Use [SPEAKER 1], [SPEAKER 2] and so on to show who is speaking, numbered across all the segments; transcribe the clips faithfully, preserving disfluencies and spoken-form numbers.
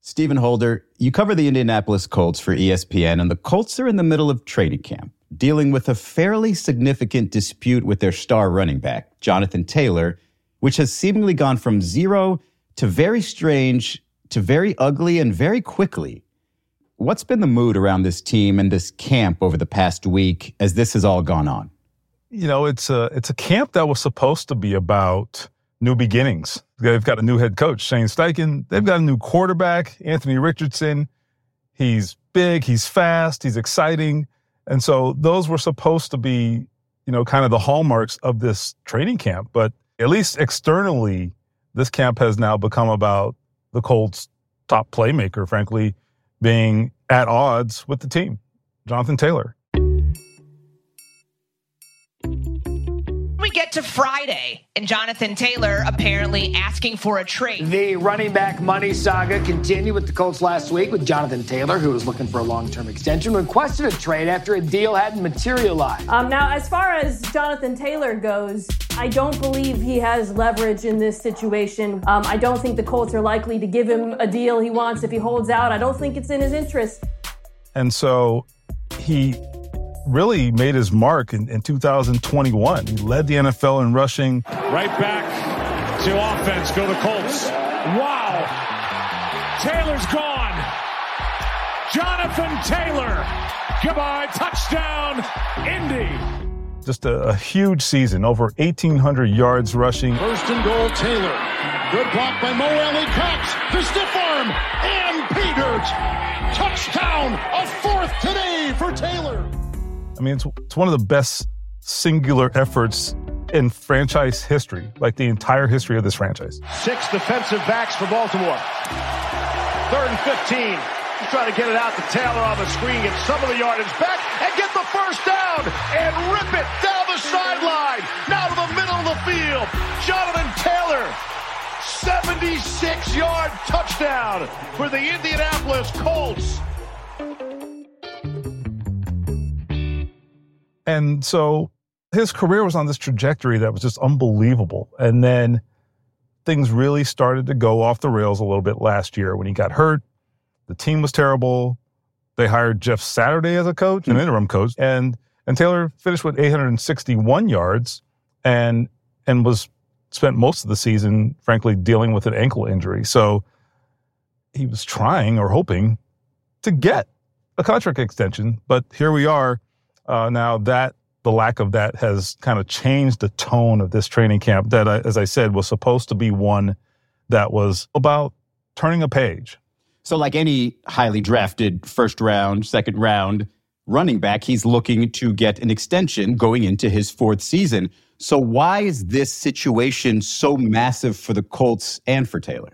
[SPEAKER 1] Stephen Holder, you cover the Indianapolis Colts for E S P N, and the Colts are in the middle of training camp, dealing with a fairly significant dispute with their star running back, Jonathan Taylor, which has seemingly gone from zero to very strange to very ugly and very quickly. What's been the mood around this team and this camp over the past week as this has all gone on?
[SPEAKER 2] You know, it's a, it's a camp that was supposed to be about new beginnings. They've got a new head coach, Shane Steichen. They've got a new quarterback, Anthony Richardson. He's big, he's fast, he's exciting. And so those were supposed to be, you know, kind of the hallmarks of this training camp. But at least externally, this camp has now become about the Colts' top playmaker, frankly, being at odds with the team, Jonathan Taylor.
[SPEAKER 3] We get to Friday, and Jonathan Taylor apparently asking for a trade.
[SPEAKER 4] The running back money saga continued with the Colts last week with Jonathan Taylor, who was looking for a long-term extension, requested a trade after a deal hadn't materialized.
[SPEAKER 5] Um, now, as far as Jonathan Taylor goes, I don't believe he has leverage in this situation. Um, I don't think the Colts are likely to give him a deal he wants if he holds out. I don't think it's in his interest.
[SPEAKER 2] And so he really made his mark in, in two thousand twenty-one. He led the N F L in rushing.
[SPEAKER 6] Right back to offense. Go the Colts. Wow. Taylor's gone. Jonathan Taylor. Goodbye. Touchdown, Indy.
[SPEAKER 2] Just a, a huge season, over eighteen hundred yards rushing.
[SPEAKER 6] First and goal, Taylor. Good block by Mo Alley Cox. The stiff arm and pay dirt. Touchdown, a fourth today for Taylor.
[SPEAKER 2] I mean, it's, it's one of the best singular efforts in franchise history, like the entire history of this franchise.
[SPEAKER 6] Six defensive backs for Baltimore. Third and fifteen. He's trying to get it out to Taylor on the screen, get some of the yardage back, and get the first down, and rip it down the sideline. Now to the middle of the field. Jonathan Taylor, seventy-six yard touchdown for the Indianapolis Colts.
[SPEAKER 2] And so his career was on this trajectory that was just unbelievable. And then things really started to go off the rails a little bit last year when he got hurt. The team was terrible. They hired Jeff Saturday as a coach, an interim coach, and and Taylor finished with eight hundred sixty-one yards and and was spent most of the season, frankly, dealing with an ankle injury. So he was trying or hoping to get a contract extension, but here we are. Uh, now that the lack of that has kind of changed the tone of this training camp that, uh, as I said, was supposed to be one that was about turning a page.
[SPEAKER 1] So like any highly drafted first round, second round running back, he's looking to get an extension going into his fourth season. So why is this situation so massive for the Colts and for Taylor?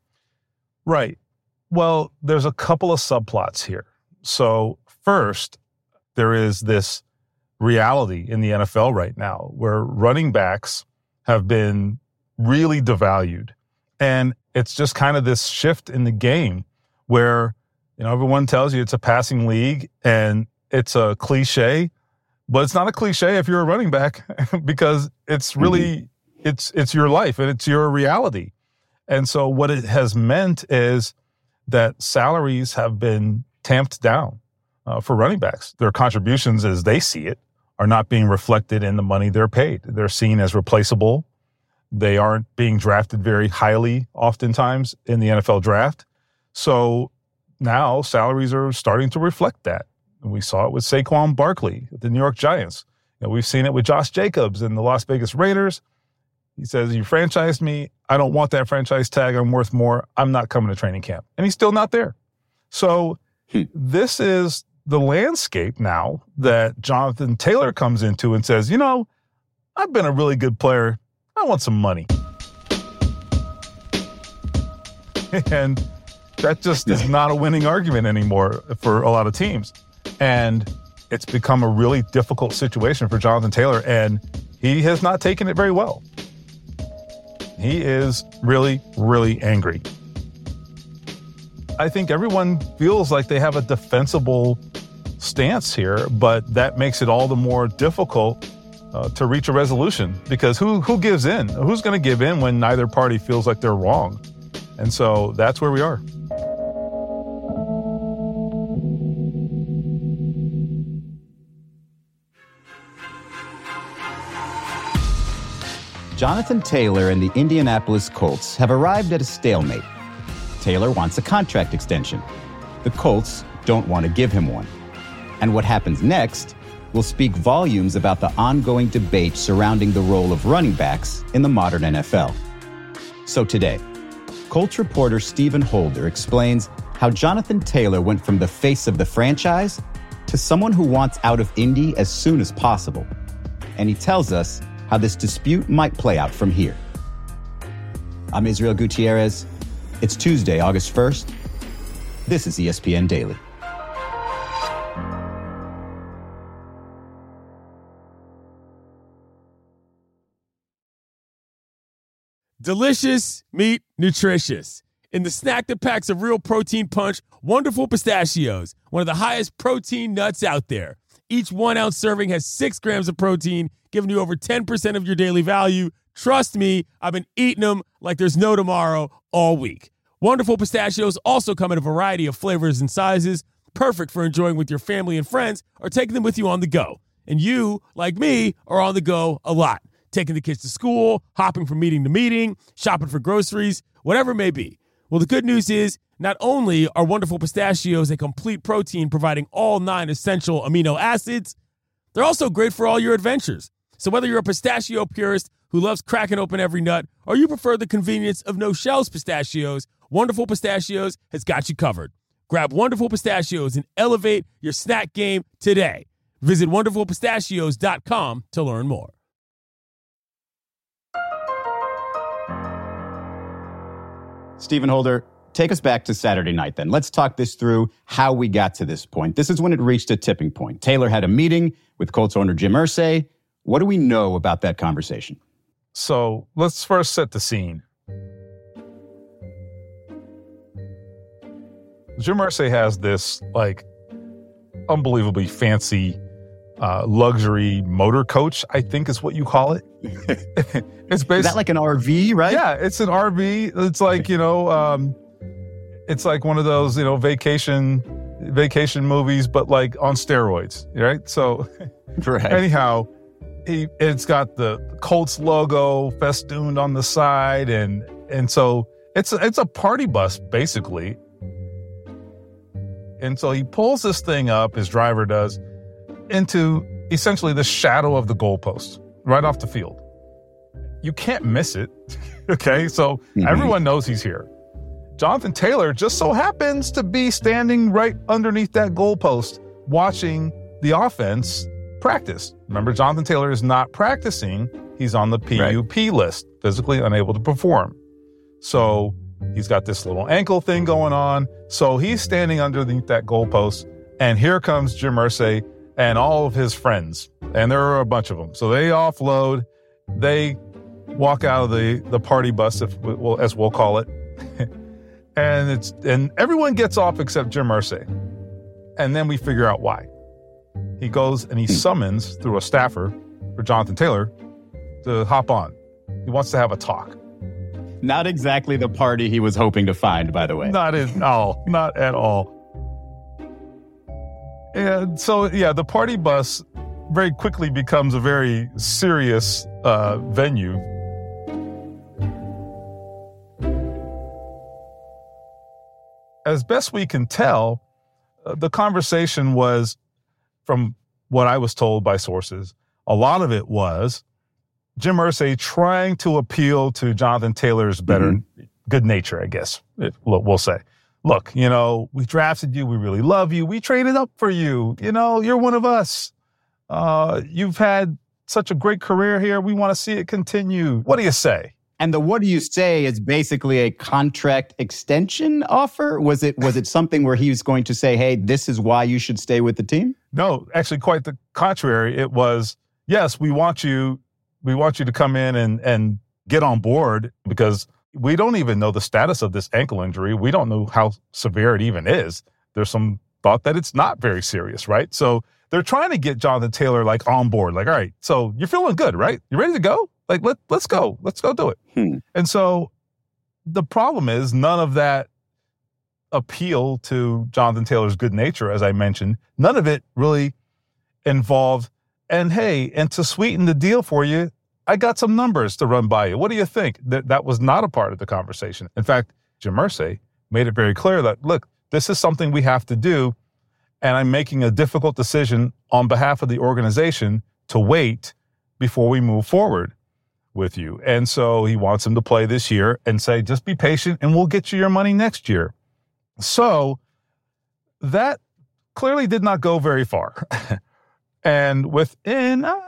[SPEAKER 2] Right. Well, there's a couple of subplots here. So first, there is this reality in the N F L right now where running backs have been really devalued. And it's just kind of this shift in the game where, you know, everyone tells you it's a passing league and it's a cliche, but it's not a cliche if you're a running back because it's really, mm-hmm. it's, it's your life and it's your reality. And so what it has meant is that salaries have been tamped down uh, for running backs. Their contributions, as they see it, are not being reflected in the money they're paid. They're seen as replaceable. They aren't being drafted very highly oftentimes in the N F L draft. So now salaries are starting to reflect that. And we saw it with Saquon Barkley at the New York Giants. You know, we've seen it with Josh Jacobs and the Las Vegas Raiders. He says, you franchised me. I don't want that franchise tag. I'm worth more. I'm not coming to training camp. And he's still not there. So hmm. this is the landscape now that Jonathan Taylor comes into and says, you know, I've been a really good player. I want some money. And that just is not a winning argument anymore for a lot of teams. And it's become a really difficult situation for Jonathan Taylor, and he has not taken it very well. He is really, really angry. I think everyone feels like they have a defensible stance here, but that makes it all the more difficult uh, to reach a resolution because who who gives in? Who's going to give in when neither party feels like they're wrong? And so that's where we are.
[SPEAKER 1] Jonathan Taylor and the Indianapolis Colts have arrived at a stalemate. Taylor wants a contract extension. The Colts don't want to give him one. And what happens next will speak volumes about the ongoing debate surrounding the role of running backs in the modern N F L. So today, Colts reporter Stephen Holder explains how Jonathan Taylor went from the face of the franchise to someone who wants out of Indy as soon as possible. And he tells us how this dispute might play out from here. I'm Israel Gutierrez. It's Tuesday, August first. This is E S P N Daily.
[SPEAKER 7] Delicious, meat, nutritious. In the snack that packs a real protein punch, Wonderful Pistachios, one of the highest protein nuts out there. Each one-ounce serving has six grams of protein, giving you over ten percent of your daily value. Trust me, I've been eating them like there's no tomorrow all week. Wonderful Pistachios also come in a variety of flavors and sizes, perfect for enjoying with your family and friends or taking them with you on the go. And you, like me, are on the go a lot. Taking the kids to school, hopping from meeting to meeting, shopping for groceries, whatever it may be. Well, the good news is not only are Wonderful Pistachios a complete protein providing all nine essential amino acids, they're also great for all your adventures. So whether you're a pistachio purist who loves cracking open every nut or you prefer the convenience of no-shells pistachios, Wonderful Pistachios has got you covered. Grab Wonderful Pistachios and elevate your snack game today. Visit wonderful pistachios dot com to learn more.
[SPEAKER 1] Stephen Holder, take us back to Saturday night then. Let's talk this through, how we got to this point. This is when it reached a tipping point. Taylor had a meeting with Colts owner Jim Irsay. What do we know about that conversation?
[SPEAKER 2] So let's first set the scene. Jim Irsay has this, like, unbelievably fancy uh, luxury motor coach, I think is what you call it. It's basically,
[SPEAKER 1] is that like an R V, right?
[SPEAKER 2] Yeah, it's an R V. It's like, you know, um, it's like one of those, you know, vacation vacation movies, but like on steroids, right? So
[SPEAKER 1] right.
[SPEAKER 2] Anyhow, he, it's got the Colts logo festooned on the side, and and so it's a, it's a party bus basically. And so he pulls this thing up, his driver does, into essentially the shadow of the goalpost, right off the field. You can't miss it, okay? So mm-hmm. Everyone knows he's here. Jonathan Taylor just so happens to be standing right underneath that goalpost watching the offense practice. Remember, Jonathan Taylor is not practicing. He's on the P U P right. list, physically unable to perform. So he's got this little ankle thing going on. So he's standing underneath that goalpost, and here comes Jim Irsay and all of his friends, and there are a bunch of them. So they offload, they walk out of the, the party bus, if we'll, as we'll call it, and it's and everyone gets off except Jim Irsay. And then we figure out why. He goes and he summons through a staffer for Jonathan Taylor to hop on. He wants to have a talk.
[SPEAKER 1] Not exactly the party he was hoping to find, by the way.
[SPEAKER 2] Not at all. Not at all. And so, yeah, the party bus very quickly becomes a very serious uh, venue. As best we can tell, uh, the conversation was, from what I was told by sources, a lot of it was Jim Irsay trying to appeal to Jonathan Taylor's better mm-hmm. good nature, I guess, it, we'll say. Look, you know, we drafted you. We really love you. We traded up for you. You know, you're one of us. Uh, you've had such a great career here. We want to see it continue. What do you say?
[SPEAKER 1] And the what do you say is basically a contract extension offer? Was it was it something where he was going to say, hey, this is why you should stay with the team?
[SPEAKER 2] No, actually quite the contrary. It was, yes, we want you. We want you to come in and, and get on board, because we don't even know the status of this ankle injury. We don't know how severe it even is. There's some thought that it's not very serious, right? So they're trying to get Jonathan Taylor like on board. Like, all right, so you're feeling good, right? You ready to go? Like, let, let's go. Let's go do it. Hmm. And so the problem is none of that appeal to Jonathan Taylor's good nature, as I mentioned, none of it really involved, and hey, and to sweeten the deal for you, I got some numbers to run by you. What do you think? That that was not a part of the conversation. In fact, Jim Irsay made it very clear that, look, this is something we have to do, and I'm making a difficult decision on behalf of the organization to wait before we move forward with you. And so he wants him to play this year and say, just be patient and we'll get you your money next year. So that clearly did not go very far. And within uh,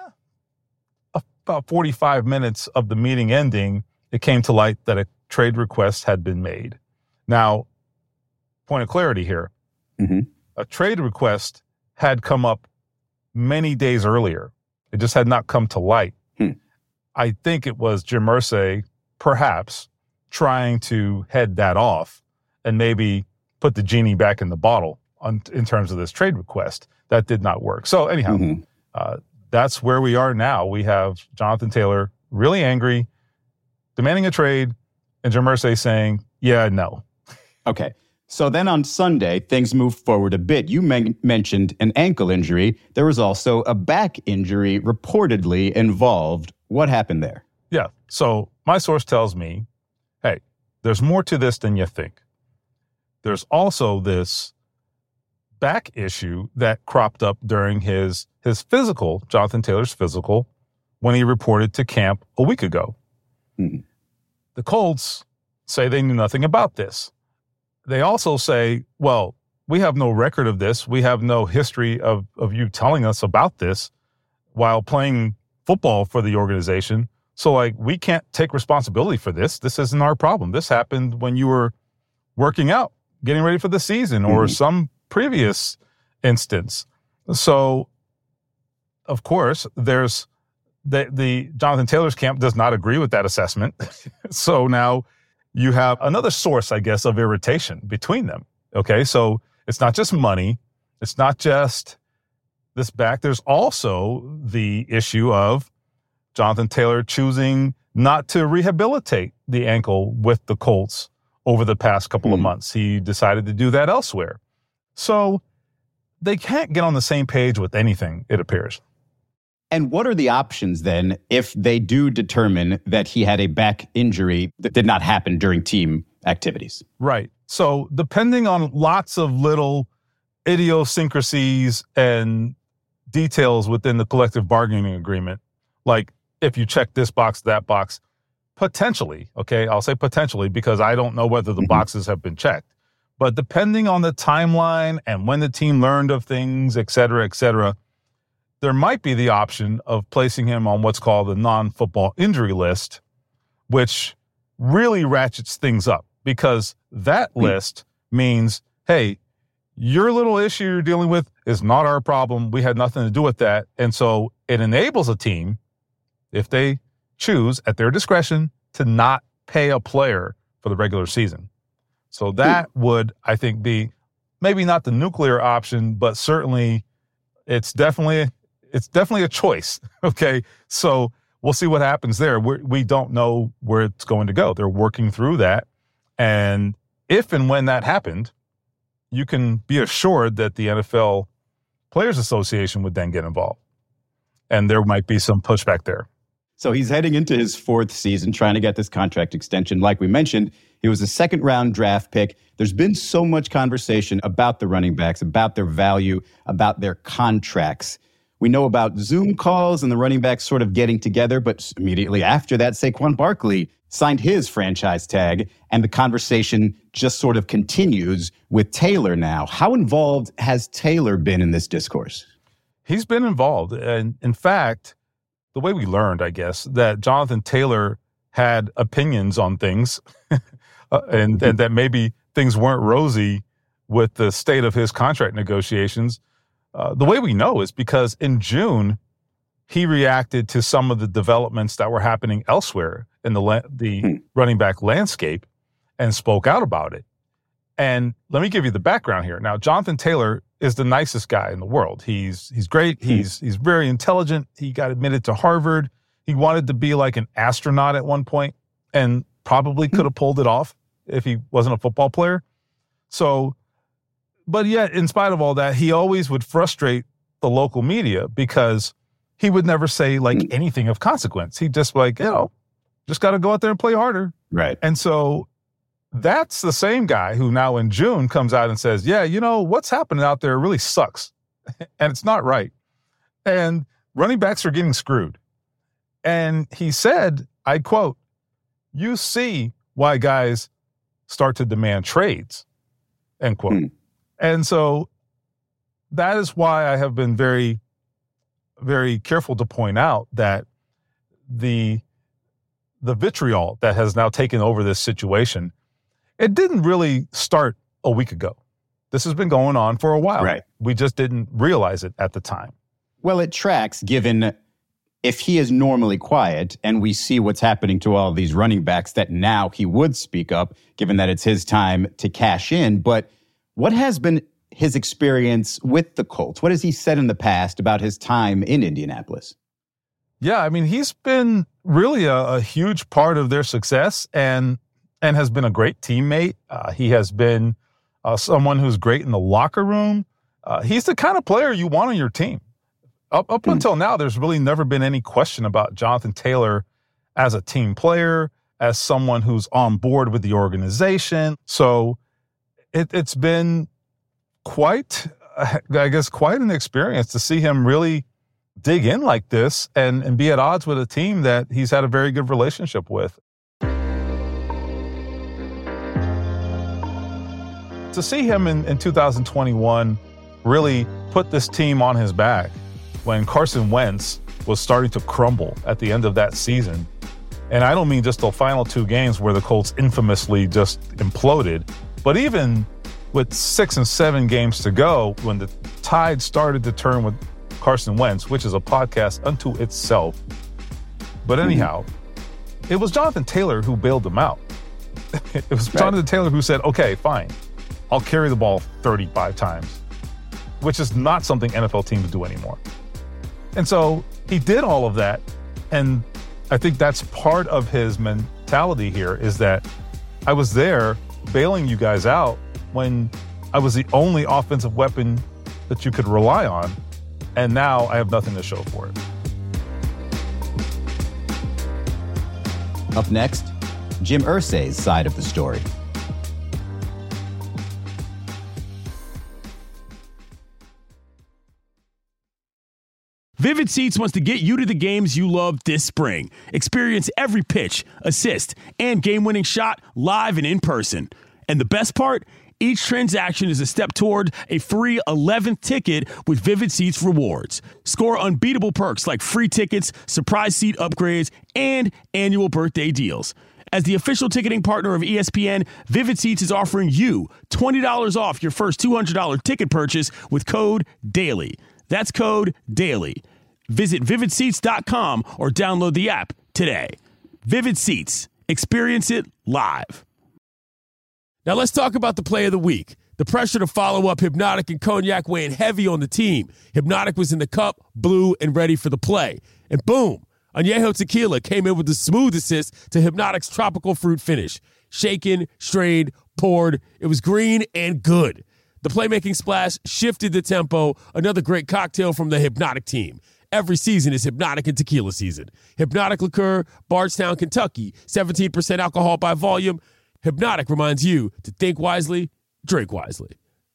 [SPEAKER 2] about forty-five minutes of the meeting ending, it came to light that a trade request had been made. Now, point of clarity here.
[SPEAKER 1] Mm-hmm.
[SPEAKER 2] A trade request had come up many days earlier. It just had not come to light.
[SPEAKER 1] Hmm.
[SPEAKER 2] I think it was Jim Irsay, perhaps, trying to head that off and maybe put the genie back in the bottle on, in terms of this trade request. That did not work. So anyhow,
[SPEAKER 1] Mm-hmm.
[SPEAKER 2] uh, that's where we are now. We have Jonathan Taylor really angry, demanding a trade, and Jim Irsay saying, yeah, no.
[SPEAKER 1] Okay. So then on Sunday, things moved forward a bit. You men- mentioned an ankle injury. There was also a back injury reportedly involved. What happened there?
[SPEAKER 2] Yeah. So my source tells me, hey, there's more to this than you think. There's also this back issue that cropped up during his his physical, Jonathan Taylor's physical, when he reported to camp a week ago.
[SPEAKER 1] Mm-hmm.
[SPEAKER 2] The Colts say they knew nothing about this. They also say, well, we have no record of this. We have no history of, of you telling us about this while playing football for the organization. So, like, we can't take responsibility for this. This isn't our problem. This happened when you were working out, getting ready for the season, or
[SPEAKER 1] Mm-hmm.
[SPEAKER 2] some previous instance. So, of course, there's the, the Jonathan Taylor's camp does not agree with that assessment. So now you have another source, I guess, of irritation between them. Okay, so it's not just money. It's not just this back. There's also the issue of Jonathan Taylor choosing not to rehabilitate the ankle with the Colts over the past couple
[SPEAKER 1] Mm-hmm.
[SPEAKER 2] of months. He decided to do that elsewhere. So they can't get on the same page with anything, it appears.
[SPEAKER 1] And what are the options then if they do determine that he had a back injury that did not happen during team activities?
[SPEAKER 2] Right. So depending on lots of little idiosyncrasies and details within the collective bargaining agreement, like if you check this box, that box, potentially, okay, I'll say potentially because I don't know whether the
[SPEAKER 1] Mm-hmm.
[SPEAKER 2] boxes have been checked. But depending on the timeline and when the team learned of things, et cetera, et cetera, there might be the option of placing him on what's called the non-football injury list, which really ratchets things up because that
[SPEAKER 1] Hmm.
[SPEAKER 2] list means, hey, your little issue you're dealing with is not our problem. We had nothing to do with that. And so it enables a team, if they choose at their discretion, to not pay a player for the regular season. So that would, I think, be maybe not the nuclear option, but certainly it's definitely it's definitely a choice. Okay, so we'll see what happens there. We're, we don't know where it's going to go. They're working through that, and if and when that happened, you can be assured that the N F L Players Association would then get involved, and there might be some pushback there.
[SPEAKER 1] So he's heading into his fourth season trying to get this contract extension. Like we mentioned, he was a second round draft pick. There's been so much conversation about the running backs, about their value, about their contracts. We know about Zoom calls and the running backs sort of getting together, but immediately after that, Saquon Barkley signed his franchise tag, and the conversation just sort of continues with Taylor now. How involved has Taylor been in this discourse?
[SPEAKER 2] He's been involved. And in fact, the way we learned, I guess, that Jonathan Taylor had opinions on things uh, and, and that maybe things weren't rosy with the state of his contract negotiations. Uh, the way we know is because in June, he reacted to some of the developments that were happening elsewhere in the la- the
[SPEAKER 1] Hmm.
[SPEAKER 2] running back landscape and spoke out about it. And let me give you the background here. Now, Jonathan Taylor is the nicest guy in the world. He's he's great.
[SPEAKER 1] Hmm.
[SPEAKER 2] He's he's very intelligent. He got admitted to Harvard. He wanted to be like an astronaut at one point and probably could have pulled it off if he wasn't a football player. So, but yet, in spite of all that, he always would frustrate the local media because he would never say like anything of consequence. He'd just like, you know, just got to go out there and play harder.
[SPEAKER 1] Right.
[SPEAKER 2] And so that's the same guy who now in June comes out and says, yeah, you know, what's happening out there really sucks. And it's not right. And running backs are getting screwed. And he said, I quote, you see why guys start to demand trades, end quote. Hmm. And so that is why I have been very, very careful to point out that the the vitriol that has now taken over this situation, it didn't really start a week ago. This has been going on for a while.
[SPEAKER 1] Right.
[SPEAKER 2] We just didn't realize it at the time.
[SPEAKER 1] Well, it tracks, given if he is normally quiet and we see what's happening to all of these running backs, that now he would speak up, given that it's his time to cash in. But what has been his experience with the Colts? What has he said in the past about his time in Indianapolis?
[SPEAKER 2] Yeah, I mean, he's been really a, a huge part of their success and and has been a great teammate. Uh, he has been uh, someone who's great in the locker room. Uh, he's the kind of player you want on your team. Up, up mm. until now, there's really never been any question about Jonathan Taylor as a team player, as someone who's on board with the organization. So it, it's been quite, I guess, quite an experience to see him really dig in like this and, and be at odds with a team that he's had a very good relationship with. To see him in, in two thousand twenty-one really put this team on his back when Carson Wentz was starting to crumble at the end of that season. And I don't mean just the final two games where the Colts infamously just imploded, but even with six and seven games to go, when the tide started to turn with Carson Wentz, which is a podcast unto itself. But anyhow, mm-hmm. it was Jonathan Taylor who bailed them out. It was right. Jonathan Taylor who said, okay, fine, I'll carry the ball thirty-five times, which is not something N F L teams do anymore. And so he did all of that. And I think that's part of his mentality here, is that I was there bailing you guys out when I was the only offensive weapon that you could rely on. And now I have nothing to show for it.
[SPEAKER 1] Up next, Jim Irsay's side of the story.
[SPEAKER 7] Vivid Seats wants to get you to the games you love this spring. Experience every pitch, assist, and game-winning shot live and in person. And the best part? Each transaction is a step toward a free eleventh ticket with Vivid Seats rewards. Score unbeatable perks like free tickets, surprise seat upgrades, and annual birthday deals. As the official ticketing partner of E S P N, Vivid Seats is offering you twenty dollars off your first two hundred dollars ticket purchase with code DAILY. That's code DAILY. Visit vivid seats dot com or download the app today. Vivid Seats. Experience it live. Now let's talk about the play of the week. The pressure to follow up Hypnotic and Cognac weighing heavy on the team. Hypnotic was in the cup, blue, and ready for the play. And boom, Añejo Tequila came in with the smooth assist to Hypnotic's tropical fruit finish. Shaken, strained, poured. It was green and good. The playmaking splash shifted the tempo. Another great cocktail from the Hypnotic team. Every season is Hypnotic and Tequila season. Hypnotic Liqueur, Bardstown, Kentucky. seventeen percent alcohol by volume. Hypnotic reminds you to think wisely, drink wisely.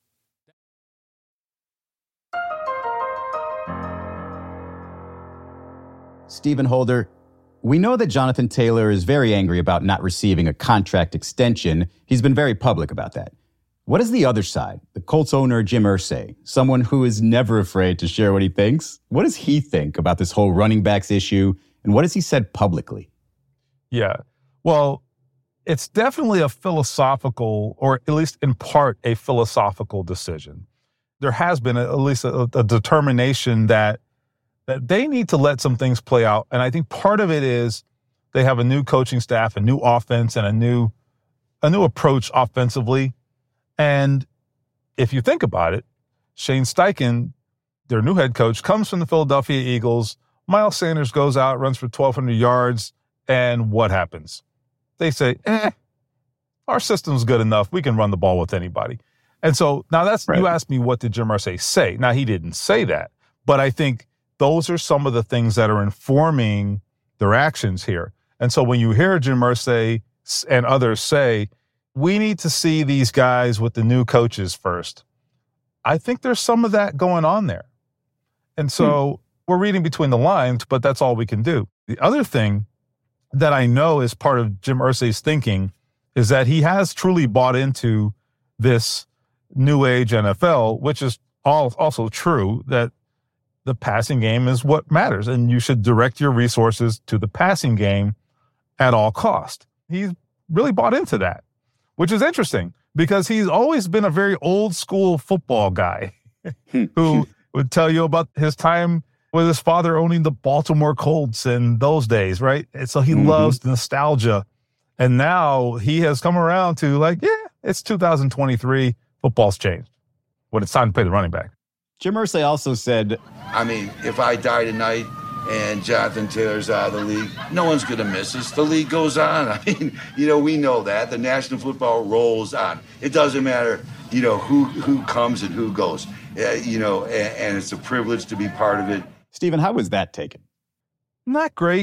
[SPEAKER 1] Stephen Holder, we know that Jonathan Taylor is very angry about not receiving a contract extension. He's been very public about that. What is the other side? The Colts owner, Jim Irsay, someone who is never afraid to share what he thinks. What does he think about this whole running backs issue, and what has he said publicly?
[SPEAKER 2] Yeah, well, it's definitely a philosophical, or at least in part, a philosophical decision. There has been a, at least a, a determination that that they need to let some things play out. And I think part of it is they have a new coaching staff, a new offense, and a new a new approach offensively. And if you think about it, Shane Steichen, their new head coach, comes from the Philadelphia Eagles. Miles Sanders goes out, runs for twelve hundred yards, and what happens? They say, eh, our system's good enough. We can run the ball with anybody. And so now that's, right. You asked me, what did Jim Irsay say? Now, he didn't say that, but I think those are some of the things that are informing their actions here. And so when you hear Jim Irsay and others say, we need to see these guys with the new coaches first, I think there's some of that going on there. And so hmm. we're reading between the lines, but that's all we can do. The other thing that I know is part of Jim Irsay's thinking is that he has truly bought into this new age N F L, which is all also true, that the passing game is what matters, and you should direct your resources to the passing game at all cost. He's really bought into that, which is interesting because he's always been a very old school football guy who would tell you about his time with his father owning the Baltimore Colts in those days, right? And so he mm-hmm. loves nostalgia. And now he has come around to like, yeah, it's two thousand twenty-three. Football's changed. When it's time to play the running back.
[SPEAKER 1] Jim Irsay also said,
[SPEAKER 8] I mean, if I die tonight and Jonathan Taylor's out of the league, no one's going to miss us. The league goes on. I mean, you know, we know that. The National Football rolls on. It doesn't matter, you know, who who comes and who goes. Uh, you know, and, and it's a privilege to be part of it.
[SPEAKER 1] Stephen, how was that taken?
[SPEAKER 2] Not great.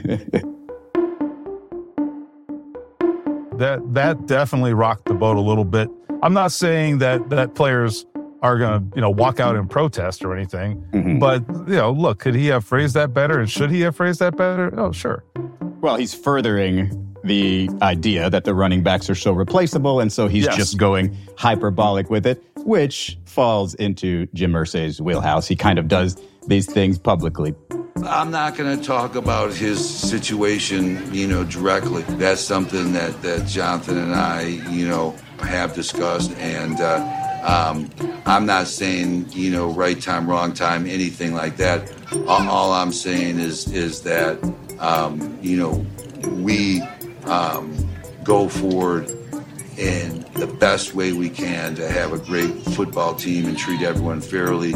[SPEAKER 2] that that definitely rocked the boat a little bit. I'm not saying that that players are going to, you know, walk out and protest or anything. Mm-hmm. But, you know, look, could he have phrased that better? And should he have phrased that better? Oh, sure.
[SPEAKER 1] Well, he's furthering the idea that the running backs are so replaceable. And so he's yes. just going hyperbolic with it, which falls into Jim Irsay's wheelhouse. He kind of does these things publicly.
[SPEAKER 8] I'm not going to talk about his situation, you know, directly. That's something that, that Jonathan and I, you know, have discussed. And uh, um, I'm not saying, you know, right time, wrong time, anything like that. All, all I'm saying is is that, um, you know, we um, go forward in the best way we can to have a great football team and treat everyone fairly.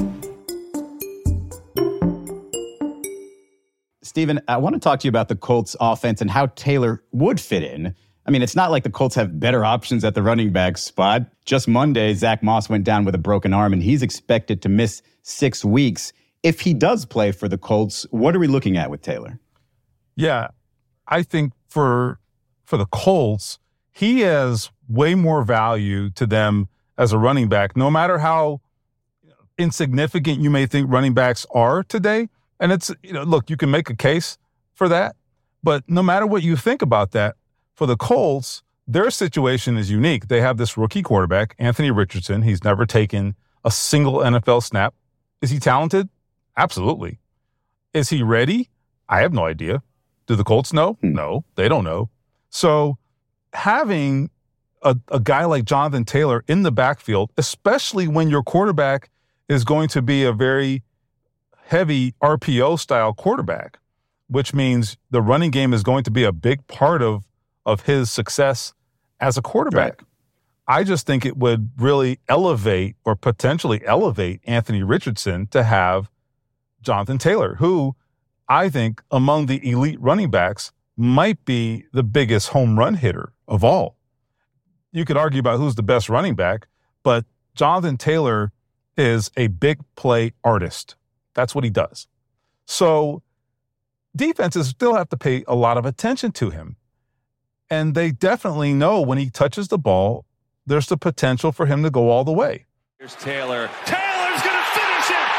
[SPEAKER 1] Stephen, I want to talk to you about the Colts offense and how Taylor would fit in. I mean, it's not like the Colts have better options at the running back spot. Just Monday, Zach Moss went down with a broken arm, and he's expected to miss six weeks. If he does play for the Colts, what are we looking at with Taylor?
[SPEAKER 2] Yeah, I think for for the Colts, he has way more value to them as a running back, no matter how insignificant you may think running backs are today. And it's, you know, look, you can make a case for that, but no matter what you think about that, for the Colts, their situation is unique. They have this rookie quarterback, Anthony Richardson. He's never taken a single N F L snap. Is he talented? Absolutely. Is he ready? I have no idea. Do the Colts know? Hmm. No, they don't know. So having a, a guy like Jonathan Taylor in the backfield, especially when your quarterback is going to be a very heavy R P O style quarterback, which means the running game is going to be a big part of, of his success as a quarterback. Right. I just think it would really elevate or potentially elevate Anthony Richardson to have Jonathan Taylor, who I think among the elite running backs might be the biggest home run hitter of all. You could argue about who's the best running back, but Jonathan Taylor is a big play artist. That's what he does. So defenses still have to pay a lot of attention to him. And they definitely know when he touches the ball, there's the potential for him to go all the way.
[SPEAKER 6] Here's Taylor. Taylor's going to finish it!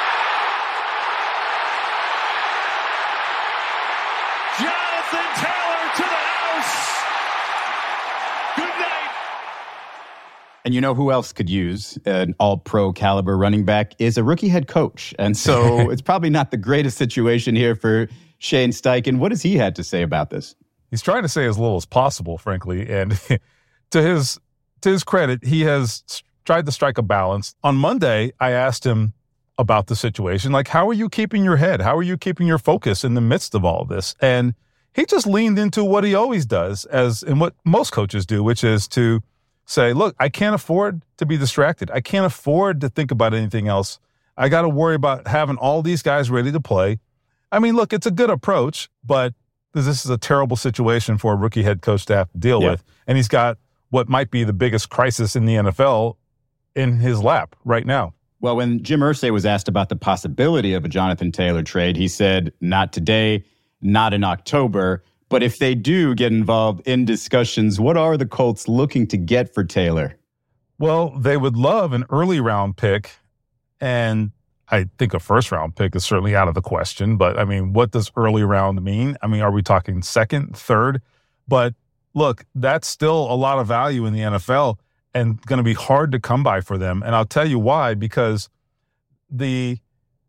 [SPEAKER 6] Jonathan Taylor to the house! Good night!
[SPEAKER 1] And you know who else could use an all-pro caliber running back is a rookie head coach. And so it's probably not the greatest situation here for Shane Steichen. What has he had to say about this?
[SPEAKER 2] He's trying to say as little as possible, frankly. And to his to his credit, he has tried to strike a balance. On Monday, I asked him about the situation. Like, how are you keeping your head? How are you keeping your focus in the midst of all of this? And he just leaned into what he always does, as and what most coaches do, which is to say, look, I can't afford to be distracted. I can't afford to think about anything else. I got to worry about having all these guys ready to play. I mean, look, it's a good approach, but this is a terrible situation for a rookie head coach to have to deal yeah. with. And he's got what might be the biggest crisis in the N F L in his lap right now.
[SPEAKER 1] Well, when Jim Irsay was asked about the possibility of a Jonathan Taylor trade, he said, not today, not in October. But if they do get involved in discussions, what are the Colts looking to get for Taylor?
[SPEAKER 2] Well, they would love an early round pick. And I think a first round pick is certainly out of the question. But I mean, what does early round mean? I mean, are we talking second, third? But look, that's still a lot of value in the N F L and going to be hard to come by for them. And I'll tell you why, because the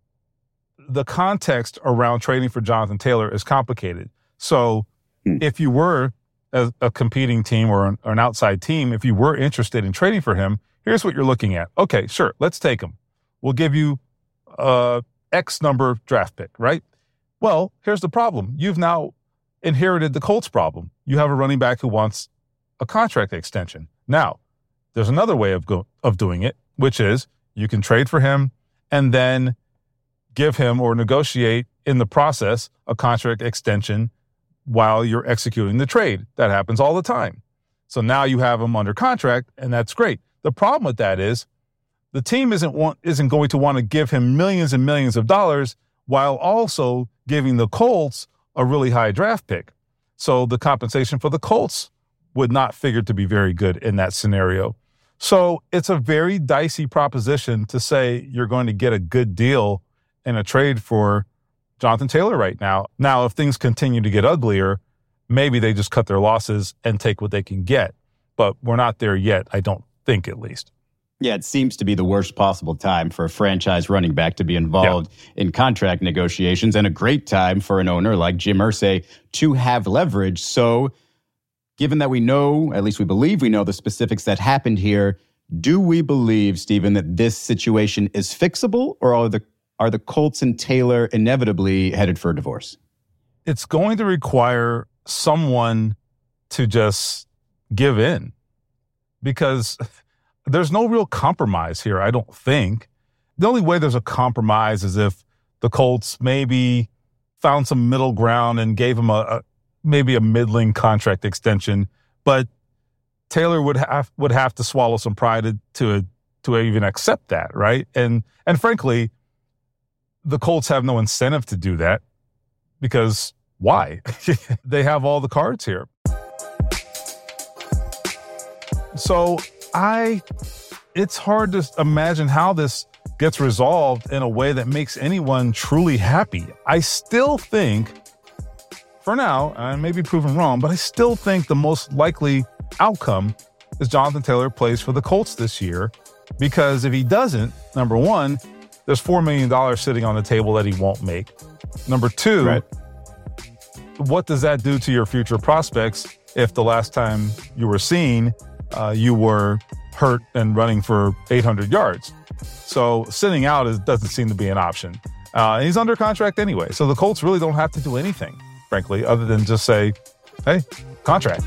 [SPEAKER 2] the context around trading for Jonathan Taylor is complicated. So hmm. if you were a, a competing team or an, or an outside team, if you were interested in trading for him, here's what you're looking at. Okay, sure, let's take him. We'll give you uh, X number draft pick, right? Well, here's the problem. You've now inherited the Colts problem. You have a running back who wants a contract extension. Now, there's another way of go- of doing it, which is you can trade for him and then give him or negotiate in the process a contract extension while you're executing the trade. That happens all the time. So now you have him under contract, and that's great. The problem with that is the team isn't want, isn't going to want to give him millions and millions of dollars while also giving the Colts a really high draft pick. So the compensation for the Colts would not figure to be very good in that scenario. So it's a very dicey proposition to say you're going to get a good deal in a trade for Jonathan Taylor right now. Now, if things continue to get uglier, maybe they just cut their losses and take what they can get. But we're not there yet, I don't think, at least.
[SPEAKER 1] Yeah, it seems to be the worst possible time for a franchise running back to be involved yeah. in contract negotiations, and a great time for an owner like Jim Irsay to have leverage. So given that we know, at least we believe we know the specifics that happened here, do we believe, Stephen, that this situation is fixable, or are the are the Colts and Taylor inevitably headed for a divorce?
[SPEAKER 2] It's going to require someone to just give in, because there's no real compromise here, I don't think. The only way there's a compromise is if the Colts maybe found some middle ground and gave him a, a maybe a middling contract extension, but Taylor would have would have to swallow some pride to to, to even accept that, right? And and frankly, the Colts have no incentive to do that, because why? They have all the cards here. So I, it's hard to imagine how this gets resolved in a way that makes anyone truly happy. I still think, for now, I may be proven wrong, but I still think the most likely outcome is Jonathan Taylor plays for the Colts this year, because if he doesn't, number one, there's four million dollars sitting on the table that he won't make. Number two, right. What does that do to your future prospects if the last time you were seen, uh, you were hurt and running for eight hundred yards? So sitting out is, doesn't seem to be an option. Uh, and he's under contract anyway. So the Colts really don't have to do anything, frankly, other than just say, hey, contract.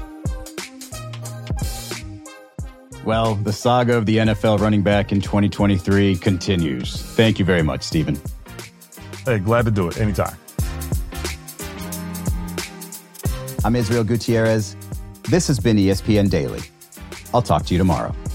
[SPEAKER 1] Well, the saga of the N F L running back in twenty twenty-three continues. Thank you very much, Stephen.
[SPEAKER 2] Hey, glad to do it anytime.
[SPEAKER 1] I'm Israel Gutierrez. This has been E S P N Daily. I'll talk to you tomorrow.